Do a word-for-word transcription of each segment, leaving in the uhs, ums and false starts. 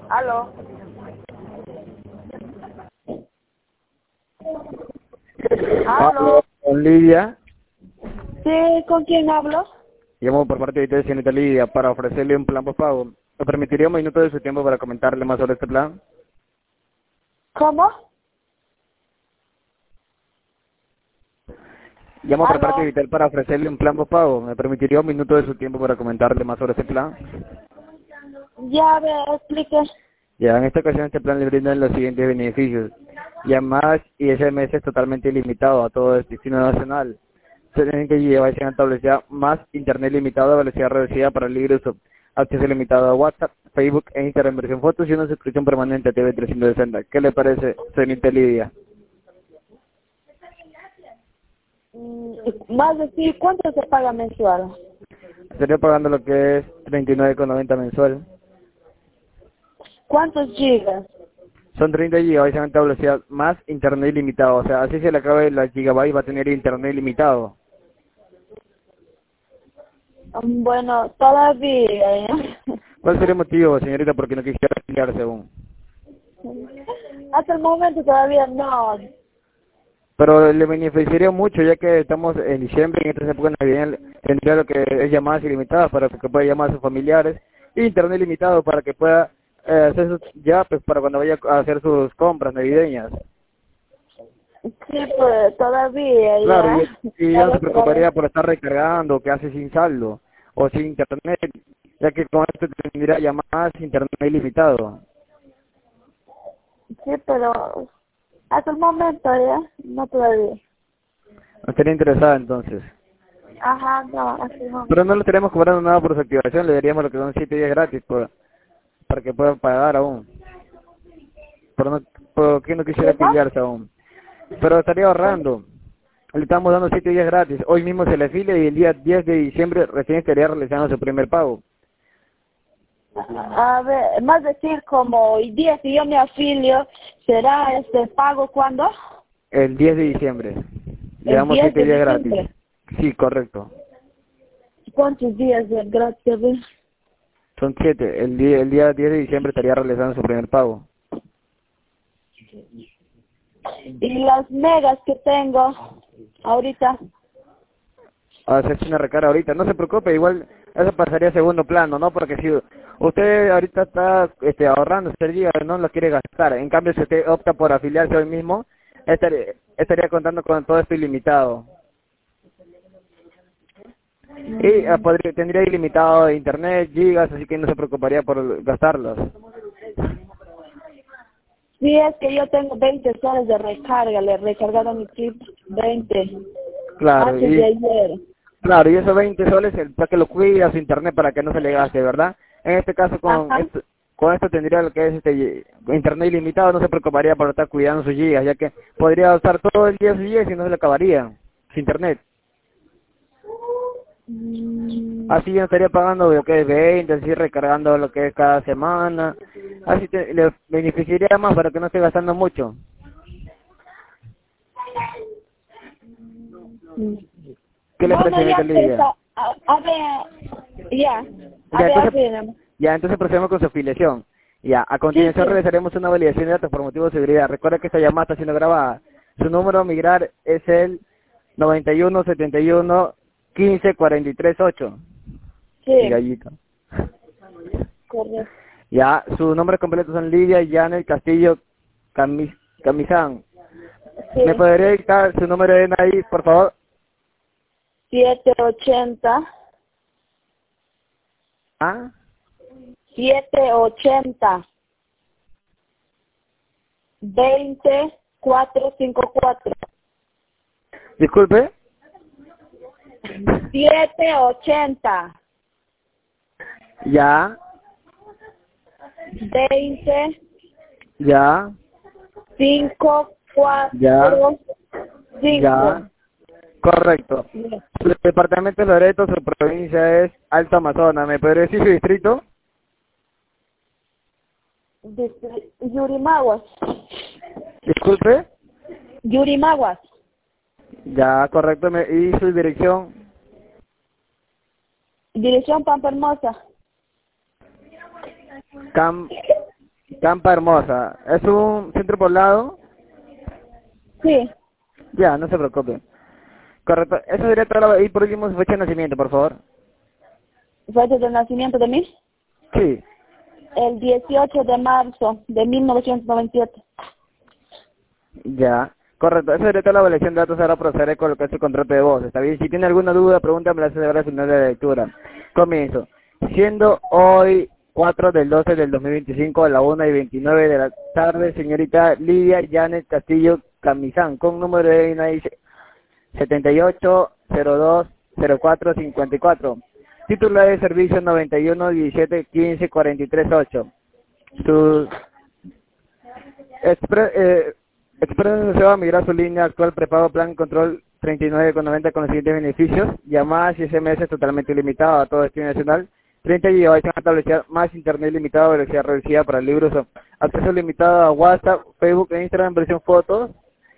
Aló. Aló. Con Lidia. Sí, ¿con quién hablo? Llamo por parte de usted, señorita Lidia, para ofrecerle un plan postpago. ¿Me permitiría un minuto de su tiempo para comentarle más sobre este plan? ¿Cómo? Llamo por parte Aló. de usted para ofrecerle un plan postpago. ¿Me permitiría un minuto de su tiempo para comentarle más sobre este plan? Ya, a ver, explique. Ya, en esta ocasión este plan le brinda los siguientes beneficios. Llamadas y S M S totalmente ilimitado a todo el destino nacional. Tienen que llevar a alta velocidad más internet limitado a velocidad reducida para el libre uso. Acceso limitado a WhatsApp, Facebook e Instagram en versión fotos y una suscripción permanente a T V trescientos sesenta. ¿Qué le parece, señorita Lidia? Mm, Más decir, ¿cuánto se paga mensual? Estaría pagando lo que es treinta y nueve con noventa mensual. ¿Cuántos gigas? Son treinta gigabytes a alta velocidad más internet ilimitado. O sea, así se le acabe la gigabyte, va a tener internet ilimitado. Mm, Bueno, todavía. ¿eh? ¿Cuál sería el motivo, señorita, por qué no quisiera afiliarse aún? Hasta el momento todavía no. Pero le beneficiaría mucho, ya que estamos en diciembre, en esta época navideña, tendría lo que es llamadas ilimitadas para que pueda llamar a sus familiares, y internet limitado para que pueda eh, hacer sus, ya, pues para cuando vaya a hacer sus compras navideñas. Sí, pues todavía Claro, ya. y, y ya no se Pero, pero, preocuparía por estar recargando, que hace sin saldo, o sin internet, ya que con esto tendría llamadas internet ilimitado. sí, pero hasta el momento ya, no todavía. No estaría interesada entonces. Ajá, no, hasta el momento. Pero no le estaríamos cobrando nada por su activación, le daríamos lo que son siete días gratis por, para que pueda pagar aún. Pero no, por qué no quisiera ¿Verdad? afiliarse aún. Pero estaría ahorrando. Le estamos dando siete días gratis. Hoy mismo se le afilia y el día diez de diciembre recién estaría realizando su primer pago. A ver, más decir, como hoy día si yo me afilio, ¿será este pago cuándo? El diez de diciembre. Le El damos diez siete de días gratis. diciembre. Sí, correcto. ¿Cuántos días de gratis? Son siete. El día, el día diez de diciembre estaría realizando su primer pago. Y las megas que tengo ahorita. A hacerse una recarga ahorita. No se preocupe, igual eso pasaría a segundo plano, ¿no? Porque si usted ahorita está este, ahorrando ese día, no lo quiere gastar. En cambio, si usted opta por afiliarse hoy mismo, estaría, estaría contando con todo esto ilimitado. Y eh, podría, tendría ilimitado de internet, gigas, así que no se preocuparía por gastarlos. Sí, es que yo tengo veinte soles de recarga, le he recargado a mi chip veinte Claro, antes de y ayer. claro, y esos veinte soles el para que lo cuide a su internet para que no se le gaste, ¿verdad? En este caso con Ajá. esto, con esto tendría lo que es este internet ilimitado, no se preocuparía por estar cuidando sus gigas, ya que podría usar todo el día sus gigas y no se le acabaría su internet. Mm, Así ya no estaría pagando lo que es veinte, así recargando lo que es cada semana, así te, le beneficiaría más para que no esté gastando mucho. mm. ¿Qué le parece, Bueno, señorita ya pues, Lidia? a, a, a ver, ya, a Ya, ver, entonces, afírame. ya, entonces procedemos con su afiliación. Ya, a Sí, continuación sí, realizaremos una validación de datos por motivo de seguridad. Recuerda que esta llamada está siendo grabada. Su número a migrar es el noventa y uno setenta y uno quince cuarenta y tres ocho. Mi sí, gallito. correcto. Ya, su nombre completo son Lidia Janet Castillo Camis, Camisán. ¿Me Sí, podría dictar su número de N I E, por favor? setecientos ochenta, ¿Ah? setecientos ochenta, veinte, cuatrocientos cincuenta y cuatro. Disculpe. setecientos ochenta, Ya, veinte, ya, cinco, ya, cuatro, cinco. ya. Correcto. Su departamento de Loreto, su provincia es Alto Amazonas. ¿Me podría decir su distrito? Distri- Yurimaguas. Disculpe. Yurimaguas. Ya, correcto. Me- ¿Y su dirección? Dirección Pampa Hermosa. Cam Campa Hermosa. ¿Es un centro poblado? Sí. Ya, no se preocupe. Correcto. Eso sería todo. La... Y por último, su fecha de nacimiento, por favor. ¿Fecha de nacimiento de mí? Sí. El dieciocho de marzo de mil novecientos noventa y siete. Ya. Correcto. Eso sería toda la evaluación de datos. Ahora procederé a colocar su contrato de voz. ¿Está bien? Si tiene alguna duda, pregunta, me la hace ahora al final de la lectura. Comienzo. Siendo hoy cuatro del doce del dos mil veinticinco a la una y veintinueve de la tarde, señorita Lidia Janet Castillo Camizán, con número de I N I setenta y ocho cero dos cero cuatro cincuenta y cuatro. Título de servicio noventa y uno diecisiete quince cuarenta y tres ocho. Su expre, eh, Expreso se va a migrar su línea actual prepago plan control treinta y nueve con noventa con los siguientes beneficios: llamadas y S M S totalmente ilimitado a todo destino nacional, treinta gigabytes a alta velocidad más internet limitado a velocidad reducida para libros, acceso limitado a WhatsApp, Facebook e Instagram versión fotos,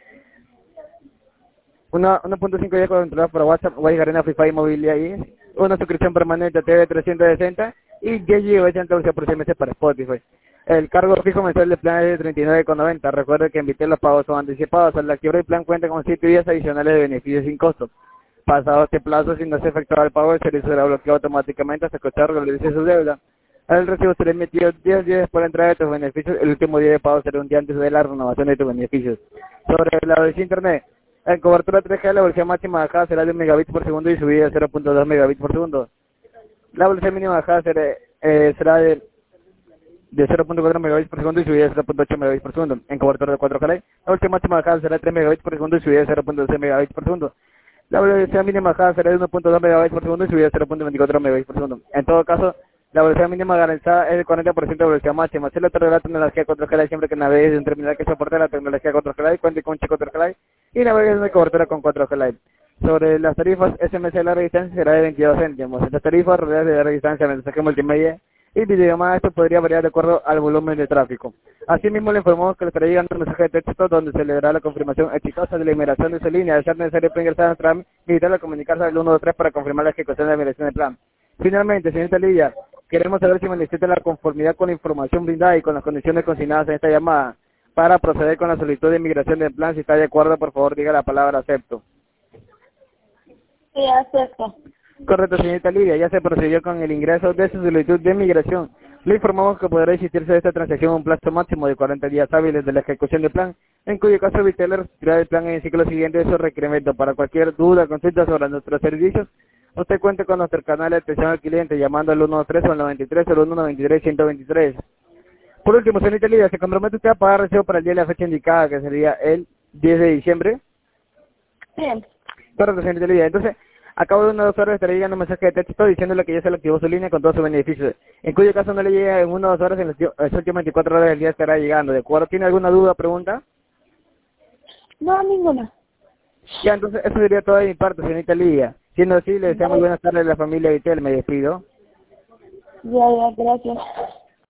una uno punto cinco gigas controlados para WhatsApp, Wi-Fi, Arena, Free Fire, Movilidad y una suscripción permanente a T V trescientos sesenta y diez gigabytes de alta velocidad por S M S para Spotify. El cargo fijo mensual del plan es de treinta y nueve con noventa. Recuerde que invité los pagos son anticipados. Al activar el plan cuenta con siete días adicionales de beneficios sin costo. Pasado este plazo, si no se efectúa el pago, el servicio será bloqueado automáticamente hasta que usted realice su deuda. El recibo será emitido diez días después de la entrada de tus beneficios. El último día de pago será un día antes de la renovación de tus beneficios. Sobre la velocidad de internet, en cobertura tres G la velocidad máxima bajada será de un megabits por segundo y subida de cero punto dos megabits por segundo. La velocidad mínima bajada será, eh, será de de cero punto cuatro megabits por segundo y subida de cero punto ocho megabits por segundo. En cobertura de cuatro G la velocidad máxima bajada será de tres megabits por segundo y subida de cero punto doce megabits por segundo. La velocidad mínima bajada será de uno punto dos megabits por segundo y subida de cero punto veinticuatro megabits por segundo. En todo caso, la velocidad mínima garantizada es del cuarenta por ciento de velocidad máxima. Se le otorga la tecnología cuatro G siempre que navegue desde un terminal que soporte la tecnología cuatro G cuente con un chip cuatro G y navegue desde cobertura con cuatro G. Sobre las tarifas, S M S de larga distancia será de veintidós céntimos. Estas tarifas rodeadas de larga distancia, mensaje multimedia y videollamada, esto podría variar de acuerdo al volumen de tráfico. Asimismo, le informamos que le estará llegando un mensaje de texto donde se le dará la confirmación exitosa de la inmigración de su línea. De ser necesario ingresar a nuestra militar a comunicarse al uno dos tres para confirmar la ejecución de la migración del plan. Finalmente, señorita Lidia, queremos saber si manifiesta la conformidad con la información brindada y con las condiciones consignadas en esta llamada. Para proceder con la solicitud de inmigración del plan, si está de acuerdo, por favor diga la palabra acepto. Sí, acepto. Correcto, señorita Lidia, ya se procedió con el ingreso de su solicitud de migración. Le informamos que podrá existirse de esta transacción un plazo máximo de cuarenta días hábiles de la ejecución del plan, en cuyo caso evite la retirada del plan en el ciclo siguiente de su requerimiento. Para cualquier duda, consulta sobre nuestros servicios, usted cuenta con nuestro canal de atención al cliente llamando al uno dos tres o al noventa y tres cero uno noventa y tres ciento veintitrés. Por último, señorita Lidia, ¿se compromete usted a pagar recibo para el día y la fecha indicada, que sería el diez de diciembre? Bien. Correcto, señorita Lidia. Entonces, a cabo de unas dos horas estaré llegando un mensaje de texto diciéndole que ya se le activó su línea con todos sus beneficios. En cuyo caso no le llegue en una o dos horas, en las las últimas veinticuatro horas del día estará llegando. ¿De acuerdo? ¿Tiene alguna duda, pregunta? No, ninguna. Ya, entonces eso sería todo de mi parte, señorita Lidia. Siendo así, le deseamos buenas tardes a la familia Vitel. Me despido. Ya, ya, gracias.